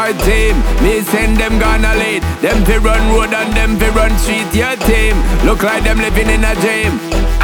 our team. Me send them gonna lead. Them fi run road and them fi run street. Your team look like them living in a dream.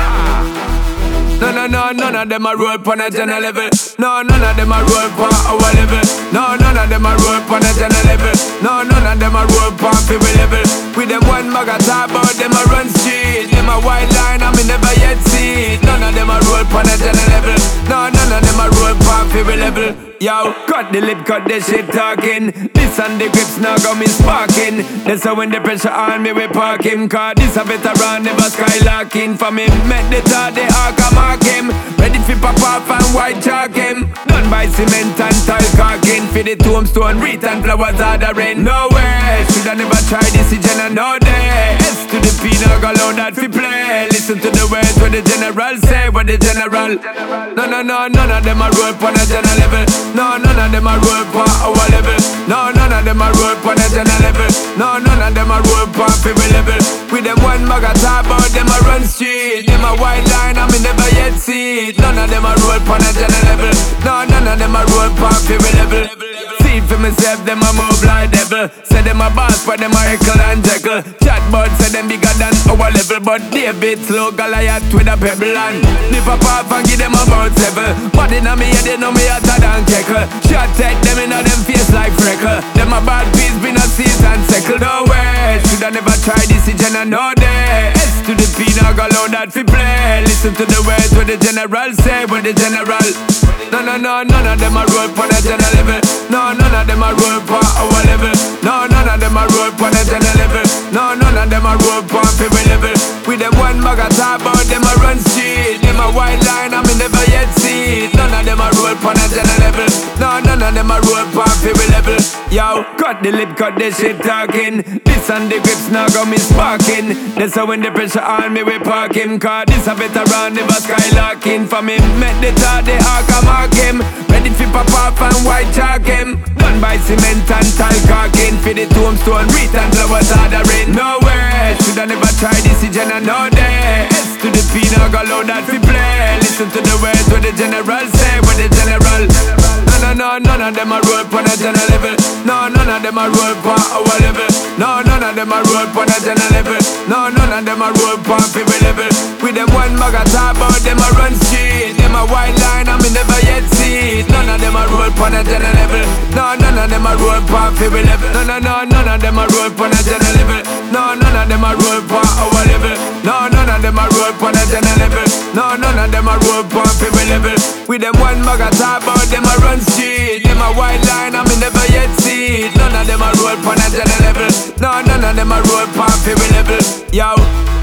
None of them a roll pon a general level. No, none of them a roll pon our level. No, none of them a roll pon a general level. No, none of them a roll pon people level. With them one bag a talk about them a run street. Them a white line and me never yet see it. None of them a roll pon a general level. No, none of them a roll pon people level. Yo, cut the lip, cut the shit talking. This and the grips now got me sparking. That's how when the pressure on me we park him. Cause this a veteran never skylarking. For me make the thought the arc a mark him. Ready for pop off and white chalk him. Done by cement and tile caulking. For the tombstone, wreath and flowers are the rain. No way, shoulda never tried this in general, no day. S to the P now go loud that fi play. Listen to the words what the general say, what the general. None of them a roll pon a general level. No, none of them a roll pon our level. No, none of them a roll pon a general level. No, none of them a roll pon people level. With them one bag a talk about them a run street. Them a white line and me never yet see it. None of them a roll pon a general level. No, none of them a roll pon people level. See for myself, them a move like devil. Say them a boss, but them a heckle and jekyll. Chatbot say them bigger than our level. But David slow Goliath with a pebble and nip up off and give them about 7. But in a me head, they know me hotter than keckle. Shot take them in a them face like freckle. Them a bad piece, been a season second. No way, shoulda never tried this in general, no day. S to the P now go loud that fi play. Listen to the words what the general say, what the general. None of them a roll pon a general level. No, none of them a roll pon our level. No, none of them a roll pon a general level. No, none of them a roll pon people level. With them one bag a talk about them a run street. Them a white line and me never yet see it. None of them a roll pon a general level. No, none of them a roll pon people level. Yo, cut the lip, cut the shit talking. This and the grips now got me sparking. That's how when the pressure on me we park him. Cause this a veteran never skylarking. For me make the thought the arc a mark him. Ready for pop off and white chalk him. Done by cement and tile caulking. For the tombstone, wreath and flowers are the rain. No way, shoulda never tried this in general, no day. S to the P now go loud that fi play. Listen to the words what the general say, what the general. None of them a roll pon a general level. No, none of them a roll pon our level. No, none of them a roll pon a general level. No, none of them a roll pon people level. With them one bag a talk about them a run street. Them a white line and me never yet see it. None of them a roll pon a general level. No, none of them a roll pon people level. None of them a roll pon a general level. No, none of them a roll pon our level. No, none of them a roll pon a general level. No, none of them a roll pon people level. With them one bag a talk about them a run street. Them a white line and me never yet see it. None of them a roll pon a general level. No, none of them a roll pon people level. Yo.